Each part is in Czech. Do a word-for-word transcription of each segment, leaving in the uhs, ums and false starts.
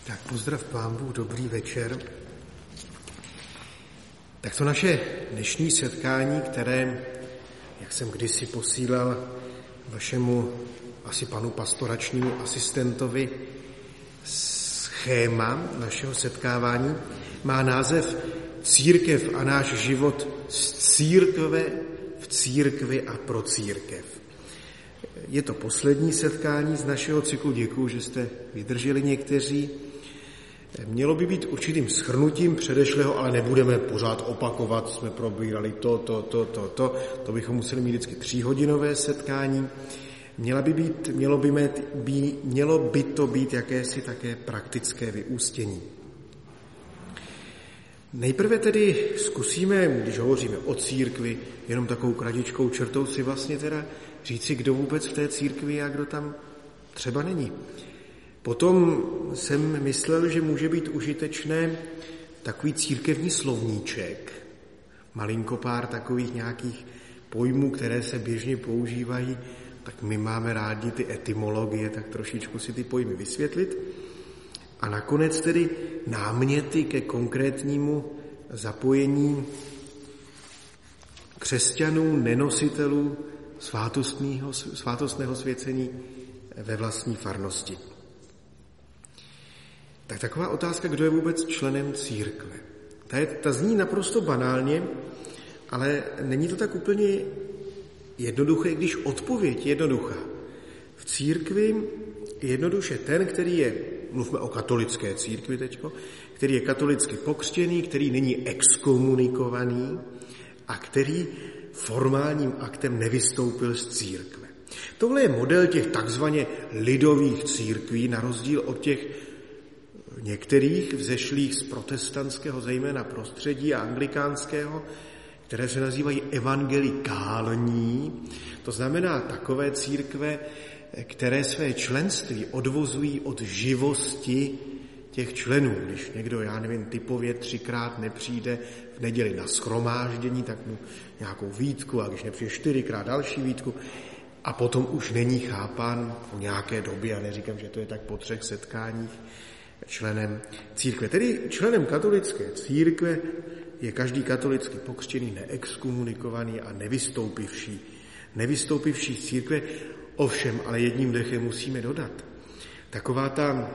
Tak pozdrav Pán Bůh, dobrý večer. Tak to naše dnešní setkání, které, jak jsem kdysi posílal vašemu asi panu pastoračnímu asistentovi schéma našeho setkávání, má název Církev a náš život z církve v církvi a pro církev. Je to poslední setkání z našeho cyklu, děkuju, že jste vydrželi někteří. Mělo by být určitým shrnutím předešlého, ale nebudeme pořád opakovat, jsme probírali to, to, to, to, to, to bychom museli mít vždycky tříhodinové setkání. Měla by být, mělo, by mít, by, mělo by to být jakési také praktické vyústění. Nejprve tedy zkusíme, když hovoříme o církvi, jenom takovou kratičkou čertou si vlastně teda říci, kdo vůbec v té církvi a kdo tam třeba není. Potom jsem myslel, že může být užitečné takový církevní slovníček, malinko pár takových nějakých pojmů, které se běžně používají, tak my máme rádi ty etymologie, tak trošičku si ty pojmy vysvětlit. A nakonec tedy náměty ke konkrétnímu zapojení křesťanů, nenositelů svátostného svěcení ve vlastní farnosti. Tak taková otázka, kdo je vůbec členem církve. Ta, je, ta zní naprosto banálně, ale není to tak úplně jednoduché, když odpověď je jednoduchá. V církvi je jednoduše ten, který je, mluvme o katolické církvi teďko, který je katolicky pokřtěný, který není exkomunikovaný a který formálním aktem nevystoupil z církve. Tohle je model těch takzvaně lidových církví, na rozdíl od těch některých vzešlých z protestantského, zejména prostředí a anglikánského, které se nazývají evangelikální, to znamená takové církve, které své členství odvozují od živosti těch členů. Když někdo, já nevím, typově třikrát nepřijde v neděli na shromáždění, tak mu nějakou výtku, a když nepřijde čtyřikrát další výtku, a potom už není chápán v nějaké době, a neříkám, že to je tak po třech setkáních, členem církve. Tedy členem katolické církve je každý katolicky pokřtěný, neexkomunikovaný a nevystoupivší. Nevystoupivší z církve, ovšem, ale jedním dechem musíme dodat. Taková ta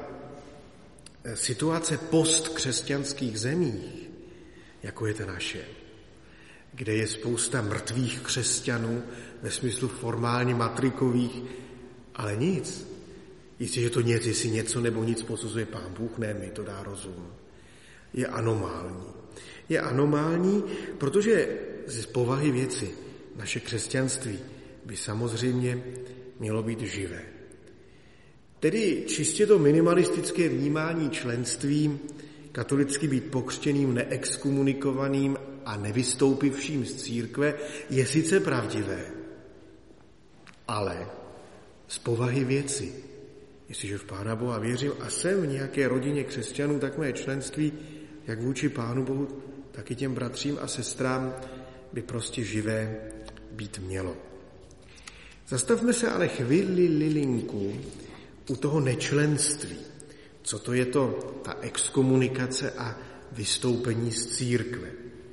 situace postkřesťanských zemích, jako je ta naše, kde je spousta mrtvých křesťanů ve smyslu formálně matrikových, ale nic. Jestliže to něco, jestli něco nebo nic posuzuje Pán Bůh, ne, mi to dá rozum. Je anomální. Je anomální, protože z povahy věci naše křesťanství by samozřejmě mělo být živé. Tedy čistě to minimalistické vnímání členství, katolicky být pokřtěným, neexkomunikovaným a nevystoupivším z církve, je sice pravdivé, ale z povahy věci. Jestliže v Pána Boha věřím a jsem v nějaké rodině křesťanů, tak mé členství, jak vůči Pánu Bohu, tak i těm bratřím a sestrám by prostě živé být mělo. Zastavme se ale chvíli lilinku u toho nečlenství. Co to je to, ta exkomunikace a vystoupení z církve?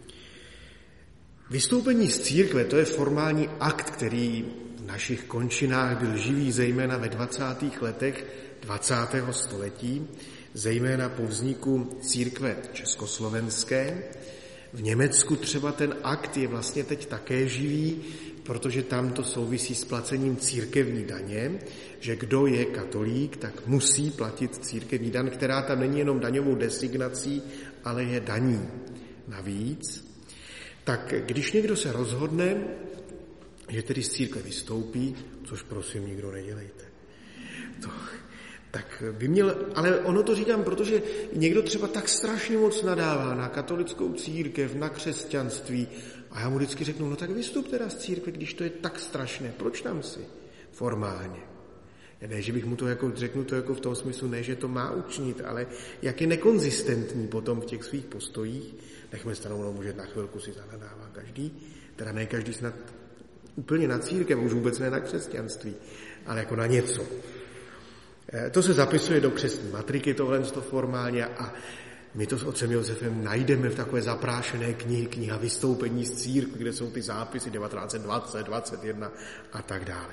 Vystoupení z církve, to je formální akt, který v našich končinách byl živý zejména ve dvacátých letech dvacátého století, zejména po vzniku církve československé. V Německu třeba ten akt je vlastně teď také živý, protože tam to souvisí s placením církevní daně, že kdo je katolík, tak musí platit církevní daň, která tam není jenom daňovou designací, ale je daní navíc. Tak když někdo se rozhodne, že tedy z církve vystoupí, což prosím nikdo nedělejte, to, tak by měl, ale ono to říkám, protože někdo třeba tak strašně moc nadává na katolickou církev, na křesťanství a já mu vždycky řeknu, no tak vystup teda z církve, když to je tak strašné, proč tam si formálně? Ne, že bych mu to jako, řeknu to jako v tom smyslu, ne, že to má učinit, ale jak je nekonzistentní potom v těch svých postojích, nechme stranou, no může na chvilku si zanadává každý, teda ne každý snad úplně na církev, už vůbec ne na křesťanství, ale jako na něco. To se zapisuje do křestní matriky, tohle formálně, a my to s otcem Josefem najdeme v takové zaprášené knihy, kniha Vystoupení z církve, kde jsou ty zápisy devatenáct dvacet, dvacet jedna a tak dále.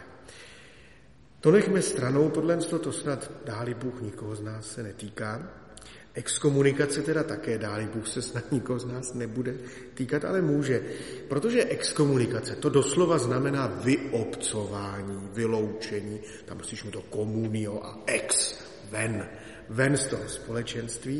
To nechme stranou, tohle to snad dáli Bůh nikoho z nás se netýká. Exkomunikace teda také dáli Bůh se snad nikoho z nás nebude týkat, ale může. Protože exkomunikace, to doslova znamená vyobcování, vyloučení, tam slyšíme to komunio a ex, ven, ven z toho společenství.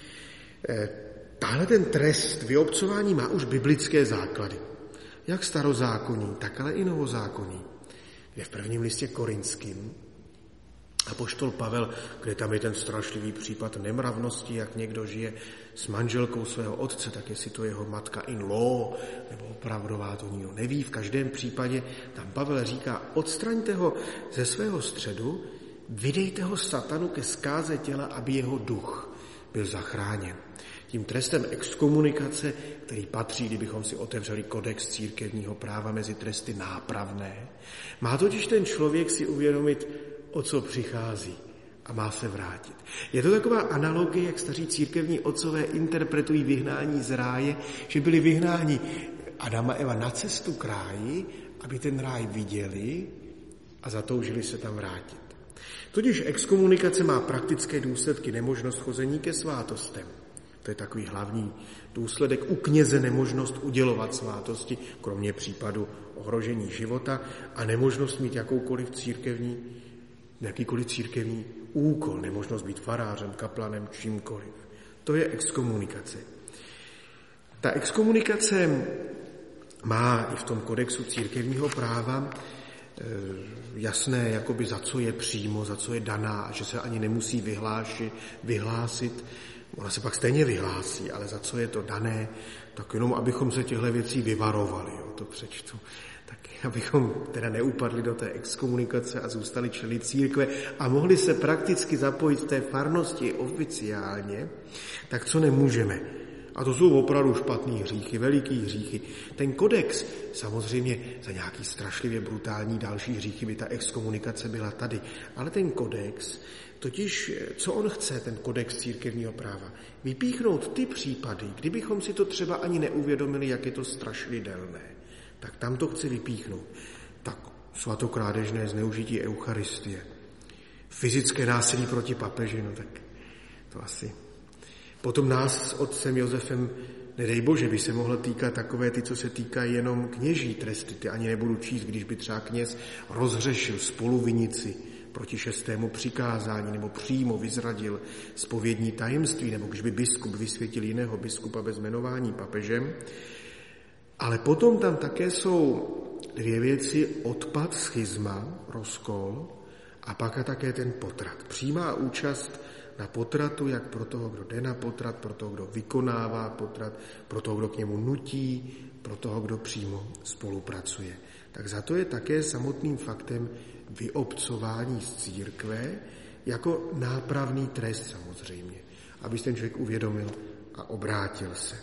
Tahle ten trest vyobcování má už biblické základy. Jak starozákonní, tak ale i novozákonní. Je v prvním listě Korinským apoštol Pavel, kde tam je ten strašlivý případ nemravnosti, jak někdo žije s manželkou svého otce, tak jestli to jeho matka in law, nebo opravdová, to nikdo neví. V každém případě tam Pavel říká, odstraňte ho ze svého středu, vydejte ho satanu ke zkáze těla, aby jeho duch byl zachráněn. Tím trestem exkomunikace, který patří, kdybychom si otevřeli kodex církevního práva, mezi tresty nápravné, má totiž ten člověk si uvědomit, o co přichází, a má se vrátit. Je to taková analogie, jak staří církevní otcové interpretují vyhnání z ráje, že byli vyhnáni Adam a Eva na cestu k ráji, aby ten ráj viděli a zatoužili se tam vrátit. Totiž exkomunikace má praktické důsledky, nemožnost chození ke svátostem. To je takový hlavní důsledek. U kněze nemožnost udělovat svátosti, kromě případu ohrožení života, a nemožnost mít jakoukoliv církevní, jakýkoliv církevní úkol, nemožnost být farářem, kaplanem, čímkoliv. To je exkomunikace. Ta exkomunikace má i v tom kodexu církevního práva jasné, jakoby za co je přímo, za co je daná, a že se ani nemusí vyhlášit, vyhlásit. Ona se pak stejně vyhlásí, ale za co je to dané, tak jenom abychom se těchto věcí vyvarovali, jo, to přečtu. Tak abychom teda neupadli do té exkomunikace a zůstali členy církve a mohli se prakticky zapojit v té farnosti oficiálně, tak co nemůžeme. A to jsou opravdu špatný hříchy, veliký hříchy. Ten kodex, samozřejmě za nějaký strašlivě brutální další hříchy by ta exkomunikace byla tady. Ale ten kodex, totiž co on chce, ten kodex církevního práva? Vypíchnout ty případy, kdybychom si to třeba ani neuvědomili, jak je to strašidelné. Tak tam to chce vypíchnout. Tak svatokrádežné zneužití eucharistie, fyzické násilí proti papeži, no tak to asi... Potom nás s otcem Josefem, nedej Bože, by se mohlo týkat takové ty, co se týkají jenom kněží tresty. Ty ani nebudu číst, když by třeba kněz rozhřešil spoluvinici proti šestému přikázání, nebo přímo vyzradil zpovědní tajemství, nebo když by biskup vysvětil jiného biskupa bez jmenování papežem. Ale potom tam také jsou dvě věci, odpad, schizma, rozkol, a pak a také ten potrat. Přímá účast na potratu, jak pro toho, kdo jde na potrat, pro toho, kdo vykonává potrat, pro toho, kdo k němu nutí, pro toho, kdo přímo spolupracuje. Tak za to je také samotným faktem vyobcování z církve jako nápravný trest samozřejmě, aby ten člověk uvědomil a obrátil se.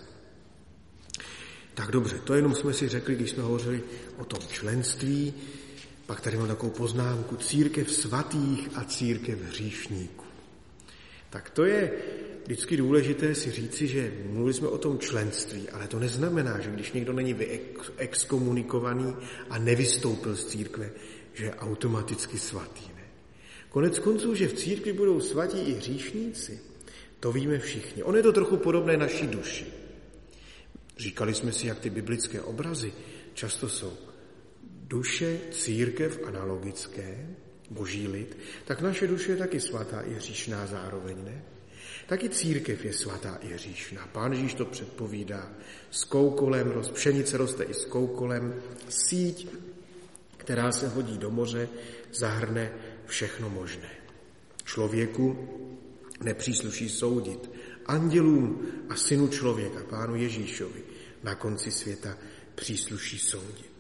Tak dobře, to jenom jsme si řekli, když jsme hovořili o tom členství. Pak tady mám takovou poznámku: církev svatých a církev hříšníků. Tak to je vždycky důležité si říci, že mluvili jsme o tom členství, ale to neznamená, že když někdo není exkomunikovaný a nevystoupil z církve, že je automaticky svatý. Ne? Konec konců, že v církvi budou svatí i hříšníci, to víme všichni. On je to trochu podobné naší duši. Říkali jsme si, jak ty biblické obrazy často jsou duše, církev analogické, boží lid, tak naše duše je taky svatá i hříšná zároveň, ne? Taky církev je svatá i hříšná. Pán Ježíš to předpovídá. S koukolem, pšenice roste i s koukolem, síť, která se hodí do moře, zahrne všechno možné. Člověku nepřísluší soudit. Andělům a synu člověka, Pánu Ježíšovi, na konci světa přísluší soudit.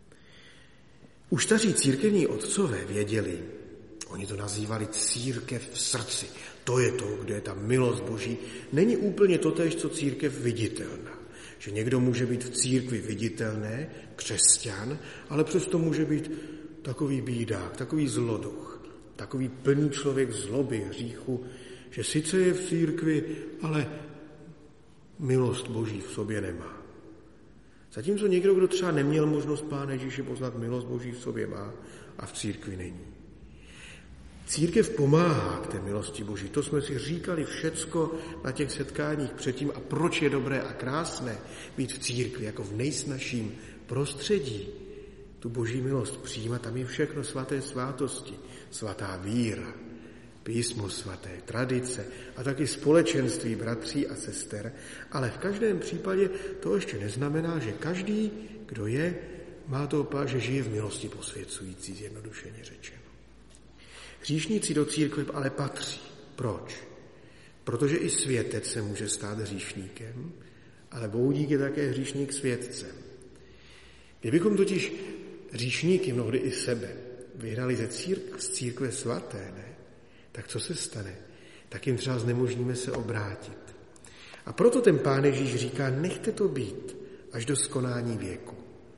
Už staří církevní otcové věděli, oni to nazývali církev v srdci. To je to, kde je ta milost Boží. Není úplně totéž, co církev viditelná. Že někdo může být v církvi viditelné, křesťan, ale přesto může být takový bídák, takový zloduch. takový plný člověk zloby, hříchu, že sice je v církvi, ale milost Boží v sobě nemá. Zatímco někdo, kdo třeba neměl možnost Pána Ježíše poznat, milost Boží v sobě má a v církvi není. Církev pomáhá k té milosti Boží. To jsme si říkali všecko na těch setkáních předtím a proč je dobré a krásné být v církvi jako v nejsnažším prostředí. Tu Boží milost přijímat, tam je všechno svaté svátosti, svatá víra, písmo svaté, tradice a taky společenství bratří a sester. Ale v každém případě to ještě neznamená, že každý, kdo je, má to opát, že žije v milosti posvěcující, zjednodušeně řečeno. Hříšníci do církve ale patří. Proč? Protože i světec se může stát hříšníkem, ale boudík je také hříšník světcem. Kdybychom totiž hříšníky, mnohdy i sebe, vyhnali ze círk, z církve svaté, ne? Tak co se stane? Tak jim třeba znemožníme se obrátit. A proto ten Pán Ježíš říká, nechte to být až do skonání věku.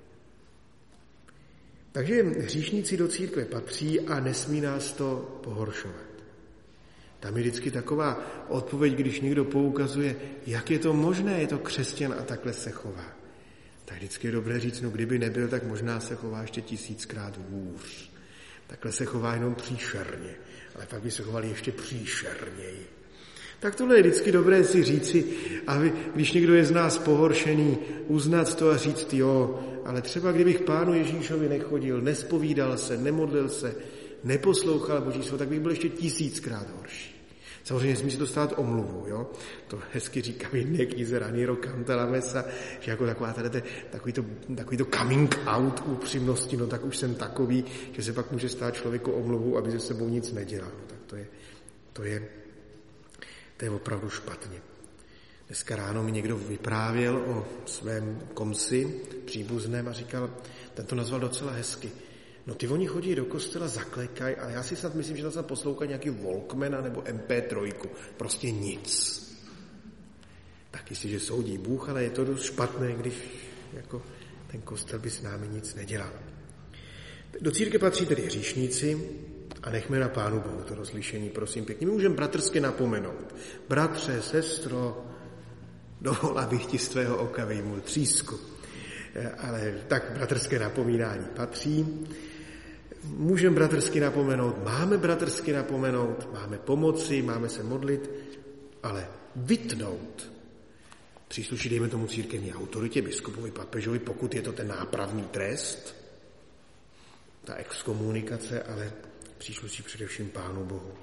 Takže hříšníci do církve patří a nesmí nás to pohoršovat. Tam je vždycky taková odpověď, když někdo poukazuje, jak je to možné, je to křesťan a takhle se chová. Tak vždycky je dobré říct, no kdyby nebyl, tak možná se chová ještě tisíckrát hůř. Takhle se chová jenom příšerně, ale pak by se chovali ještě příšerněji. Tak tohle je vždycky dobré si říci, a když někdo je z nás pohoršený, uznat to a říct, jo, ale třeba kdybych Pánu Ježíšovi nechodil, nespovídal se, nemodlil se, neposlouchal Boží slovo, tak bych byl ještě tisíckrát horší. Samozřejmě smí si to stát omluvu, jo. To hezky říká v jedné knize Raniero Cantalamessa, že jako taková tady, takový, to, takový to coming out upřímnosti, no tak už jsem takový, že se pak může stát člověku omluvu, aby se sebou nic nedělal. No, tak to je, to je, to je opravdu špatně. Dneska ráno mi někdo vyprávěl o svém komsi příbuzném a říkal, ten to nazval docela hezky. No ty oni chodí do kostela, zaklekají, ale já si snad myslím, že tam se poslouchají nějaký Walkmana nebo em pé tři. Prostě nic. Taky si, že soudí Bůh, ale je to dost špatné, když jako ten kostel by s námi nic nedělal. Do církve patří tedy hříšníci a nechme na Pánu Bohu to rozlišení, prosím pěkně. My můžeme bratrsky napomenout. Bratře, sestro, dovol, abych ti z tvého oka vyjmul třísku. Ale tak bratrské napomínání patří. Můžeme bratrsky napomenout, máme bratrsky napomenout, máme pomoci, máme se modlit, ale vytnout přísluší, dejme tomu, církevní autoritě, biskupovi, papežovi, pokud je to ten nápravný trest, ta exkomunikace, ale přísluší především Pánu Bohu.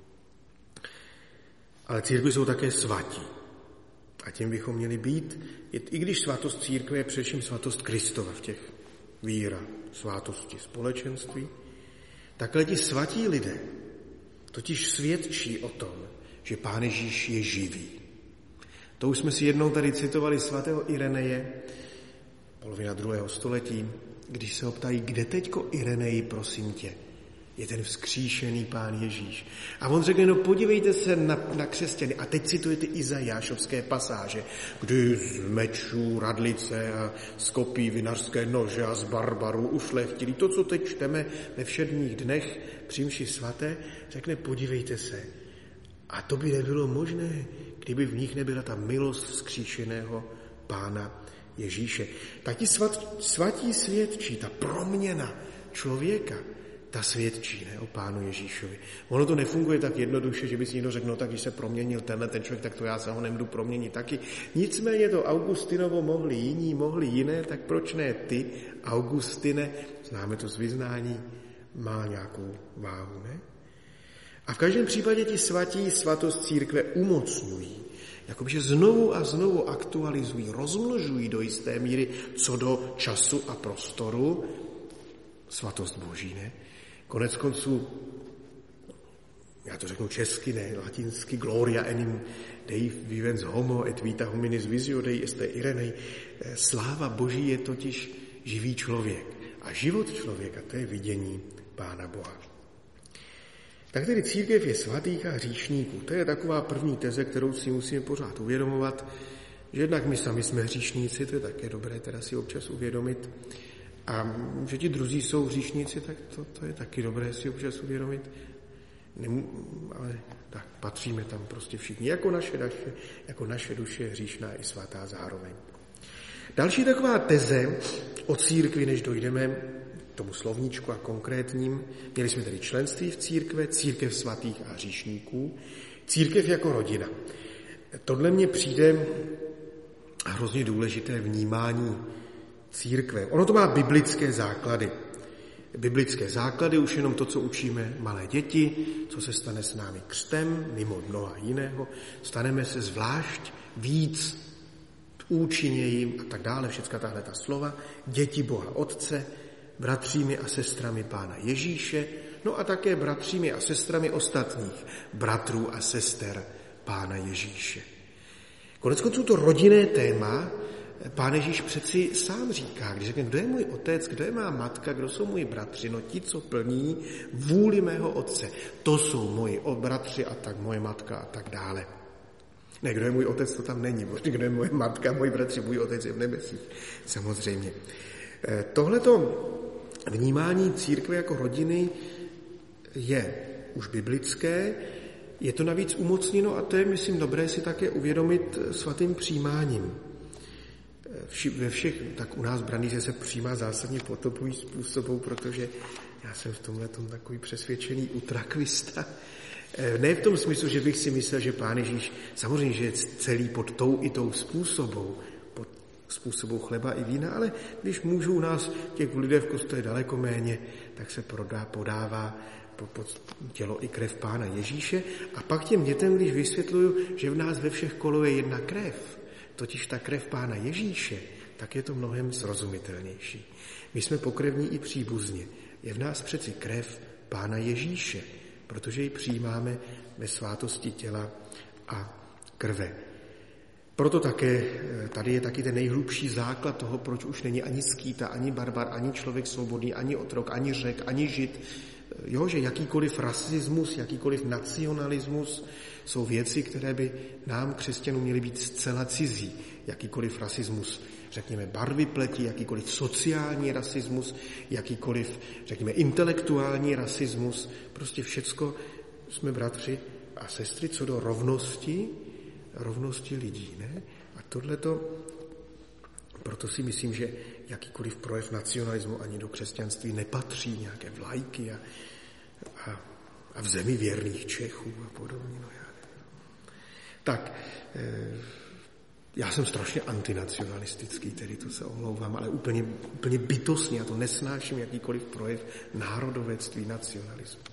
Ale církve jsou také svatí. A tím bychom měli být, i když svatost církve je především svatost Kristova v těch víra, svátosti společenství, takhle ti svatí lidé totiž svědčí o tom, že Pán Ježíš je živý. To už jsme si jednou tady citovali svatého Ireneje, polovina druhého století, když se ho ptají, kde teďko Ireneji, prosím tě, je ten vzkříšený Pán Ježíš. A on řekne, no podívejte se na, na křesťany. A teď citujete Izajášovské pasáže, kdy z mečů, radlice a z kopí vinařské nože a z barbarů ušlechtili. To, co teď čteme ve všedních dnech při mši svaté, řekne, podívejte se. A to by nebylo možné, kdyby v nich nebyla ta milost vzkříšeného Pána Ježíše. Tak ti svat, svatí svědčí, ta proměna člověka, ta svědčí, ne, o Pánu Ježíšovi. Ono to nefunguje tak jednoduše, že by si někdo řekl, no tak když se proměnil tenhle ten člověk, tak to já se ho nemůžu proměnit taky. Nicméně to Augustinovo mohli jiní, mohli jiné, tak proč ne ty, Augustine, známe to z vyznání, má nějakou váhu, ne? A v každém případě ti svatí svatost církve umocňují. Jakože znovu a znovu aktualizují, rozmnožují do jisté míry co do času a prostoru svatost Boží, ne? Konec konců, já to řeknu česky, ne, latinsky, gloria enim Dei vivens homo et vita hominis visio Dei est Irenej. Sláva Boží je totiž živý člověk. A život člověka, to je vidění Pána Boha. Tak tedy církev je svatých a hříšníků. To je taková první teze, kterou si musíme pořád uvědomovat, že jednak my sami jsme hříšníci, to je také dobré teda si občas uvědomit, a že ti druzí jsou hříšníci, tak to, to je taky dobré si občas uvědomit. ale tak patříme tam prostě všichni, jako naše duše, jako naše duše hříšná i svatá zároveň. Další taková teze o církvi, než dojdeme k tomu slovníčku a konkrétním, měli jsme tedy členství v církve, církev svatých a hříšníků, církev jako rodina. Tohle mně přijde hrozně důležité vnímání církve. Ono to má biblické základy. Biblické základy, už jenom to, co učíme malé děti, co se stane s námi křtem, mimo mnoha jiného, staneme se zvlášť víc účinněji a tak dále, všecka tahle ta slova, děti Boha Otce, bratřími a sestrami Pána Ježíše, no a také bratřími a sestrami ostatních bratrů a sester Pána Ježíše. Koneckonců to rodinné téma Pán Ježíš přeci sám říká, když řekne, kdo je můj otec, kdo je má matka, kdo jsou moji bratři, no ti, co plní vůli mého otce, to jsou moji bratři a tak moje matka a tak dále. Ne, kdo je můj otec, to tam není, možná kdo je moje matka, moji bratři, můj otec je v nebesích, samozřejmě. Tohleto vnímání církve jako rodiny je už biblické, je to navíc umocněno a to je, myslím, dobré si také uvědomit svatým přijímáním. Vši, ve všech, tak u nás v Brandýře se přijímá zásadně potopovým způsobem, protože já jsem v tomhle tom takový přesvědčený utrakvista. Ne v tom smyslu, že bych si myslel, že Pán Ježíš, samozřejmě, že je celý pod tou i tou způsobou, pod způsobou chleba i vína, ale když můžu u nás těch lidé v kostele daleko méně, tak se prodá, podává pod tělo i krev Pána Ježíše. A pak těm dětem, když vysvětluju, že v nás ve všech koluje jedna krev, totiž ta krev Pána Ježíše, tak je to mnohem srozumitelnější. My jsme pokrevní i příbuzně. Je v nás přeci krev Pána Ježíše, protože ji přijímáme ve svátosti těla a krve. Proto také tady je taky ten nejhlubší základ toho, proč už není ani skýta, ani barbar, ani člověk svobodný, ani otrok, ani Řek, ani Žid. Jo, že jakýkoliv rasismus, jakýkoliv nacionalismus jsou věci, které by nám, křesťanům, měly být zcela cizí. Jakýkoliv rasismus, řekněme, barvy pleti, jakýkoliv sociální rasismus, jakýkoliv, řekněme, intelektuální rasismus. Prostě všecko jsme bratři a sestry co do rovnosti, rovnosti lidí, ne? A tohleto, proto si myslím, že jakýkoliv projev nacionalismu ani do křesťanství nepatří, nějaké vlajky a, a, a v zemi věrných Čechů a podobně. No já tak, e, já jsem strašně antinacionalistický, tedy to se omlouvám, ale úplně, úplně bytostně, já to nesnáším, jakýkoliv projev národovectví, nacionalismu.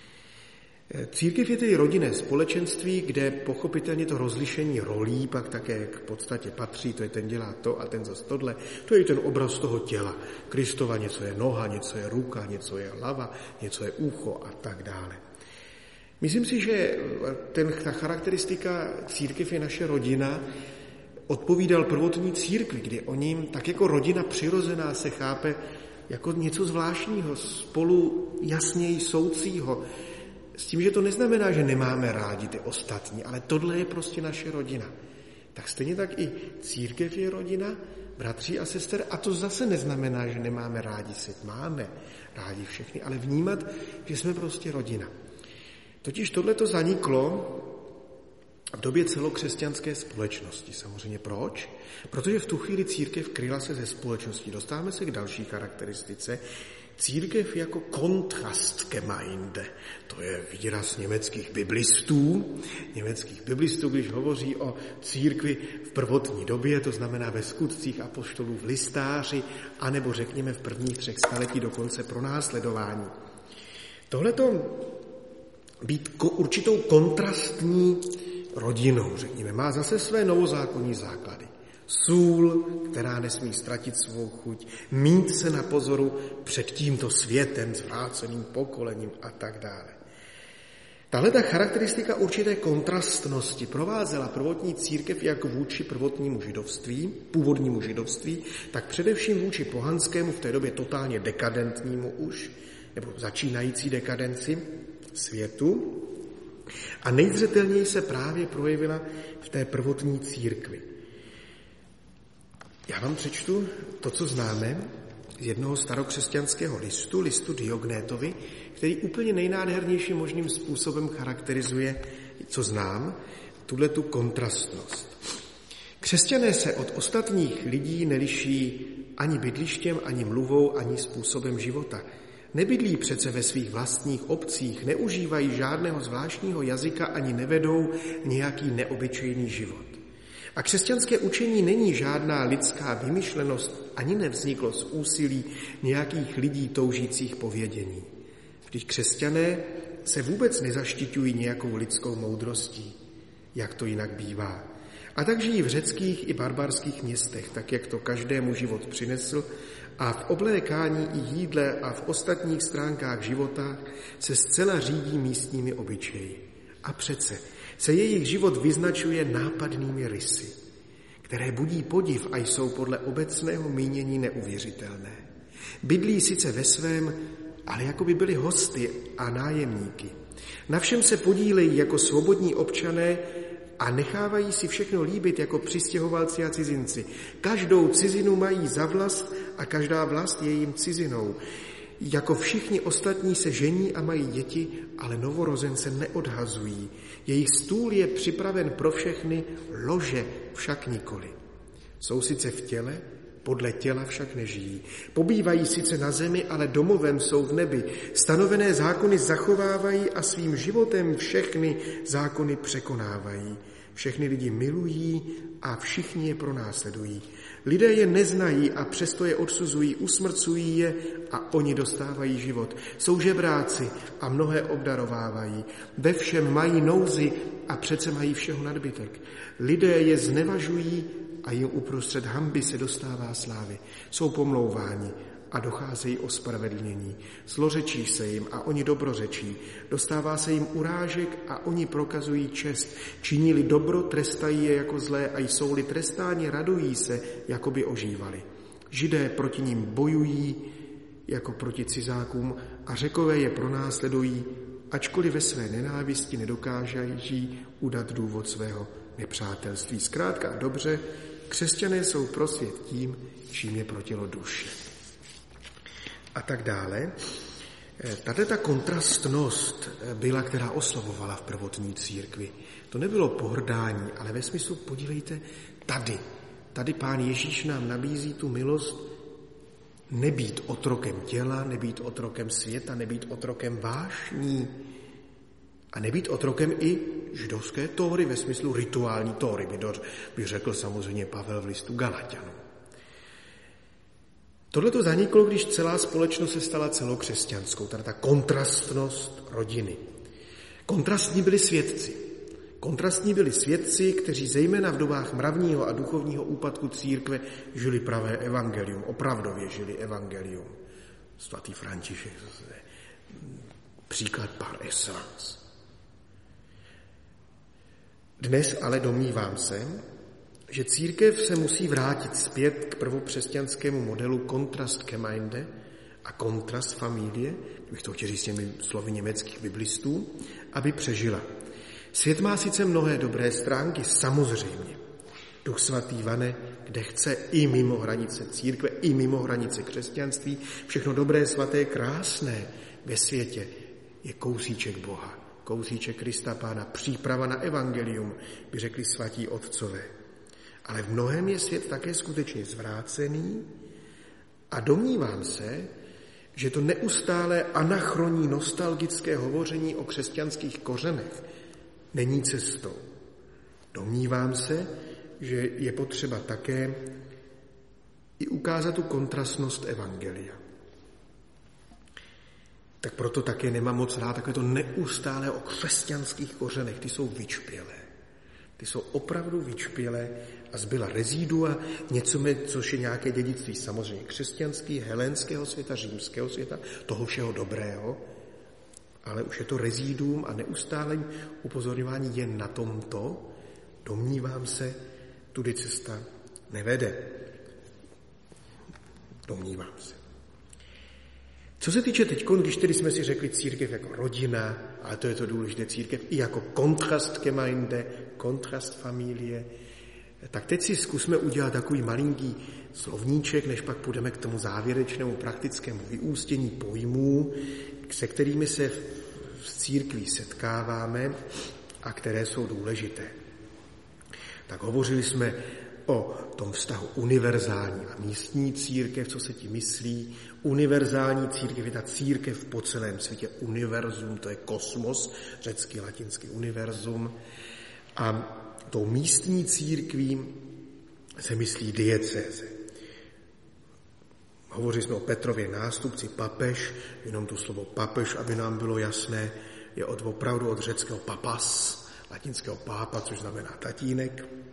Církev je tedy rodinné společenství, kde pochopitelně to rozlišení rolí pak také k podstatě patří, to je ten dělá to a ten zas tohle, to je ten obraz toho těla. Kristova něco je noha, něco je ruka, něco je hlava, něco je ucho a tak dále. Myslím si, že ten, ta charakteristika církev je naše rodina, odpovídal prvotní církvi, kdy o ním tak jako rodina přirozená se chápe jako něco zvláštního, spolu jasněji soucího, s tím, že to neznamená, že nemáme rádi ty ostatní, ale tohle je prostě naše rodina. Tak stejně tak i církev je rodina, bratří a sester, a to zase neznamená, že nemáme rádi svět. Máme rádi všechny, ale vnímat, že jsme prostě rodina. Totiž tohle to zaniklo v době celokřesťanské společnosti. Samozřejmě proč? Protože v tu chvíli církev kryla se ze společnosti. Dostáváme se k další charakteristice. Církev jako Kontrastgemeinde, to je výraz německých biblistů, německých biblistů, když hovoří o církvi v prvotní době, to znamená ve skutcích apoštolů v listáři, anebo řekněme v prvních třech staletí dokonce pro následování. Tohleto být určitou kontrastní rodinou, řekněme, má zase své novozákonní základy. Sůl, která nesmí ztratit svou chuť, mít se na pozoru před tímto světem, zvráceným pokolením a tak dále. Tahle ta charakteristika určité kontrastnosti provázela prvotní církev jak vůči prvotnímu židovství, původnímu židovství, tak především vůči pohanskému, v té době totálně dekadentnímu už, nebo začínající dekadenci světu. A nejzřetelněji se právě projevila v té prvotní církvi. Já vám přečtu to, co známe z jednoho starokřesťanského listu, listu Diognétovi, který úplně nejnádhernějším možným způsobem charakterizuje, co znám, tuhletu kontrastnost. Křesťané se od ostatních lidí neliší ani bydlištěm, ani mluvou, ani způsobem života. Nebydlí přece ve svých vlastních obcích, neužívají žádného zvláštního jazyka ani nevedou nějaký neobyčejný život. A křesťanské učení není žádná lidská vymyšlenost, ani nevzniklo z úsilí nějakých lidí toužících po vědění. Vždyť křesťané se vůbec nezaštiťují nějakou lidskou moudrostí, jak to jinak bývá. A tak žijí v řeckých i barbarských městech, tak jak to každému život přinesl, a v oblékání i jídle a v ostatních stránkách života se zcela řídí místními obyčeji. A přece se jejich život vyznačuje nápadnými rysy, které budí podiv a jsou podle obecného mínění neuvěřitelné. Bydlí sice ve svém, ale jako by byli hosty a nájemníky. Na všem se podílejí jako svobodní občané a nechávají si všechno líbit jako přistěhovalci a cizinci. Každou cizinu mají za vlast a každá vlast je jim cizinou. Jako všichni ostatní se žení a mají děti, ale novorozence neodhazují. Jejich stůl je připraven pro všechny, lože však nikoli. Jsou sice v těle, podle těla však nežijí. Pobývají sice na zemi, ale domovem jsou v nebi. Stanovené zákony zachovávají a svým životem všechny zákony překonávají. Všechny lidi milují a všichni je pronásledují. Lidé je neznají a přesto je odsuzují, usmrcují je a oni dostávají život. Jsou žebráci a mnohé obdarovávají. Ve všem mají nouzi a přece mají všeho nadbytek. Lidé je znevažují a jim uprostřed hanby se dostává slávy. Jsou pomlouváni a docházejí ospravedlnění. Zlořečí se jim a oni dobrořečí. Dostává se jim urážek a oni prokazují čest. Činí-li dobro, trestají je jako zlé a jsou-li trestáni, radují se, jako by ožívali. Židé proti nim bojují jako proti cizákům a Řekové je pronásledují, ačkoliv ve své nenávisti nedokáží udat důvod svého nepřátelství. Zkrátka dobře, křesťané jsou pro svět tím, čím je pro tělo duše. A tak dále. Tato ta kontrastnost byla, která oslovovala v prvotní církvi. To nebylo pohrdání, ale ve smyslu, podívejte, tady. Tady Pán Ježíš nám nabízí tu milost nebýt otrokem těla, nebýt otrokem světa, nebýt otrokem vášní a nebýt otrokem i židovské Tóry, ve smyslu rituální Tóry, by, do, by řekl samozřejmě Pavel v listu Galatianům. Tohle to zaniklo, když celá společnost se stala celokřesťanskou, teda ta kontrastnost rodiny. Kontrastní byli svědci. Kontrastní byli svědci, kteří zejména v dobách mravního a duchovního úpadku církve žili pravé evangelium, opravdově žili evangelium. Svatý František, příklad par excellence. Dnes ale domnívám se, že církev se musí vrátit zpět k prvokřesťanskému modelu kontrast Gemeinde a kontrast familie, bych to chtěl říct těmi slovy německých biblistů, aby přežila. Svět má sice mnohé dobré stránky, samozřejmě. Duch svatý vane, kde chce, i mimo hranice církve, i mimo hranice křesťanství, všechno dobré, svaté, krásné ve světě je kousíček Boha, kousíček Krista Pána, příprava na evangelium, by řekli svatí otcové. Ale v mnohém je svět také skutečně zvrácený a domnívám se, že to neustálé anachronní nostalgické hovoření o křesťanských kořenech není cestou. Domnívám se, že je potřeba také i ukázat tu kontrastnost evangelia. Tak proto také nemám moc rád takové to neustálé o křesťanských kořenech. Ty jsou vyčpělé. Ty jsou opravdu vyčpělé a zbyla rezídua, něco, což je nějaké dědictví samozřejmě křesťanský, helénského světa, římského světa, toho všeho dobrého, ale už je to rezíduum a neustálým upozorňování jen na tomto, domnívám se, tudy cesta nevede. Domnívám se. Co se týče teď, když tedy jsme si řekli církev jako rodina, ale to je to důležité, církev i jako kontrast Gemeinde, kontrast familie, Tak teď si zkusme udělat takový malinký slovníček, než pak půjdeme k tomu závěrečnému praktickému vyústění pojmů, se kterými se v církvi setkáváme a které jsou důležité. Tak hovořili jsme o tom vztahu univerzální a místní církev, co se tím myslí. Univerzální církev je ta církev po celém světě, univerzum, to je kosmos, řecky, latinsky univerzum. A tou místní církví se myslí diecéze. Hovořili jsme o Petrově nástupci, papež, jenom to slovo papež, aby nám bylo jasné, je od, opravdu od řeckého papas, latinského pápa, což znamená tatínek.